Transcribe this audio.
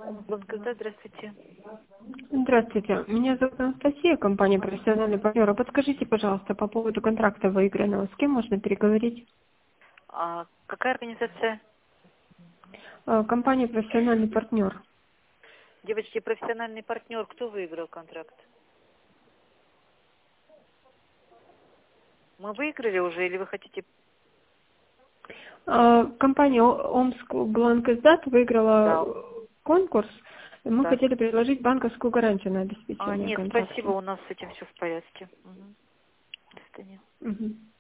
Здравствуйте. Здравствуйте. Меня зовут Анастасия, компания «Профессиональный партнер». А подскажите, пожалуйста, по поводу контракта выигранного, с кем можно переговорить? А какая организация? Компания «Профессиональный партнер». Девочки, профессиональный партнер. Кто выиграл контракт? Мы выиграли уже или вы хотите? Компания «Омск Бланк Издат» выиграла Да. конкурс. Мы Так. хотели предложить банковскую гарантию на обеспечение Нет, контракта. спасибо, у нас с этим все в порядке. Угу. До свидания. Мгм.